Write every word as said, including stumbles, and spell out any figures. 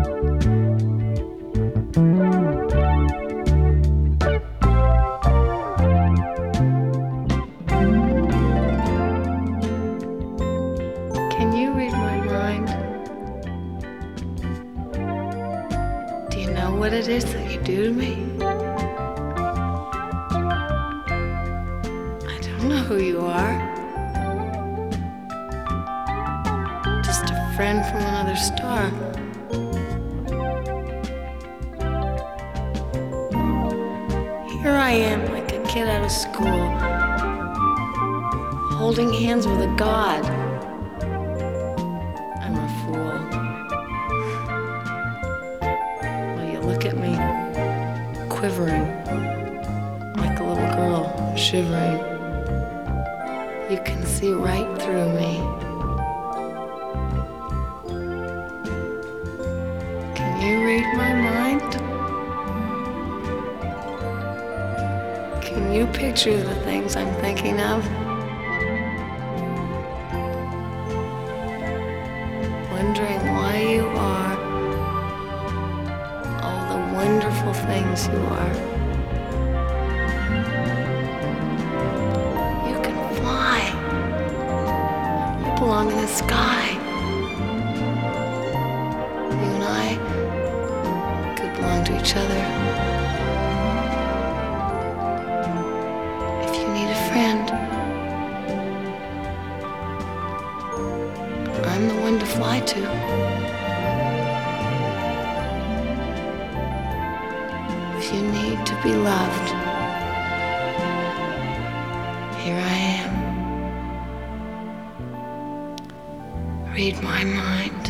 Can you read my mind? Do you know what it is that you do to me? I don't know who you are. Just a friend from another star. Here I am, like a kid out of school, holding hands with a god. I'm a fool. Well, you look at me, quivering, like a little girl, shivering. You can see right through me. Can you read my mind? Can you picture the things I'm thinking of? Wondering why you are all the wonderful things you are. You can fly. You belong in the sky. You and I could belong to each other. Friend, I'm the one to fly to. If you need to be loved, here I am. Read my mind.